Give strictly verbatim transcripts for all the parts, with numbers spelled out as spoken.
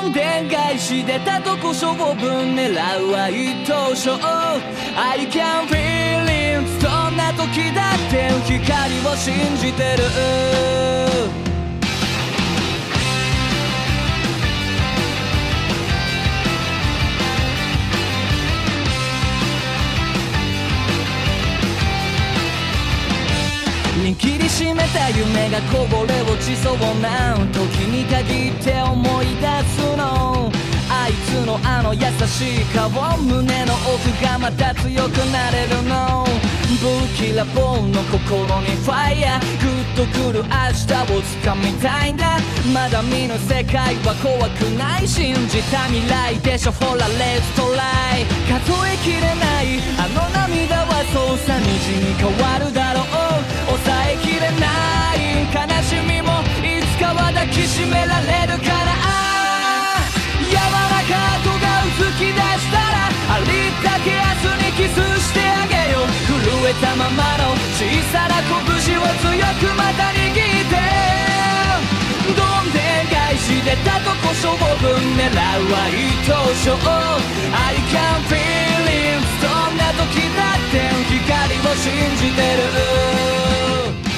んでん返し出たとこ勝負狙うは一等賞 I can feel it どんな時だって光を信じてる握りしめた夢がこぼれ落ちそうな時に限って思い出すのあいつのあの優しい顔胸の奥がまた強くなれるの不気らぼうの心にファイヤーグッとくる明日をつかみたいんだまだ見ぬ世界は怖くない信じた未来でしょほらレッツトライ数えきれないあの涙はそうさ虹に変わるだろう抑えきれない悲しみもいつかは抱きしめられるから柔らかとがうつき出したらありったけ明日にキスしてあげよう震えたままの小さな拳を強くまた握ってどんでん返し出たとこ勝負狙うは一等賞 I can feel it どんな時だって光を信じてる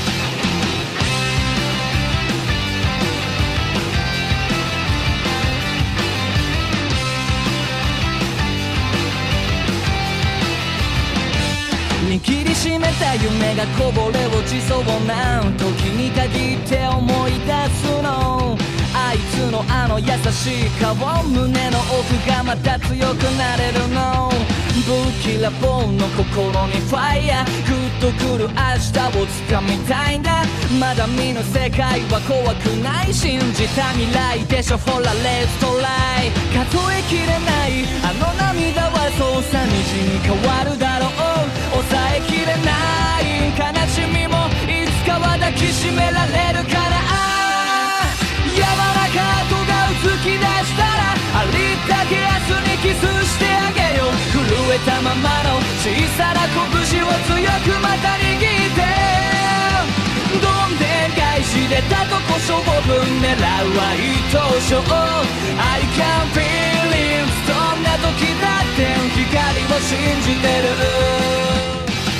握りしめた夢がこぼれ落ちそうな時に限って思い出すのあいつのあの優しい顔胸の奥がまた強くなれるの不気らぼうの心にファイヤーグッとくる明日をつかみたいんだまだ見ぬ世界は怖くない信じた未来でしょほらレッツトライ数えきれないあの涙はそうさ虹に変わるだろう抑えきれない悲しみもいつかは抱きしめられるから柔らかとがうつき出したらありったけ明日にキスしてあげよう震えたままの小さな拳を強くまた握ってどんでん返し出たとこ勝負狙うは一等賞 I can feel it どんな時だって光を信じてる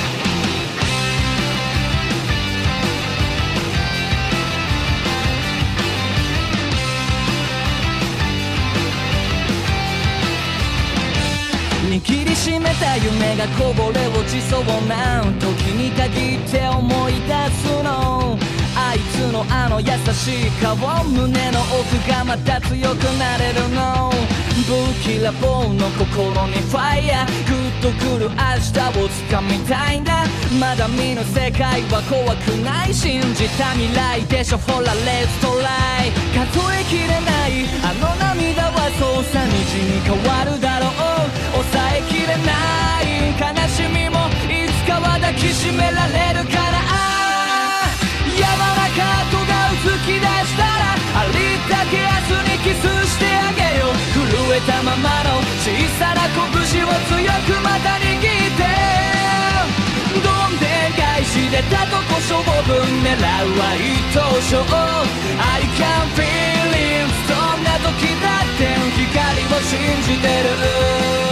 握りしめた夢がこぼれ落ちそうな時に限って思い出すのあいつのあの優しい顔胸の奥がまた強くなれるの不気らぼうの心にファイヤーグッとくる明日をつかみたいんだまだ見ぬ世界は怖くない信じた未来でしょほらレッツトライ数えきれないあの涙はそうさ虹に変わるだろう抑えきれない悲しみもいつかは抱きしめられるから柔らかとがうつき出したらありったけ明日にキスしてあげよう震えたままの小さな拳を強くまた握ってどんでん返し出たとこ勝負狙うは一等賞 I can feel it どんな時だって光を信じてる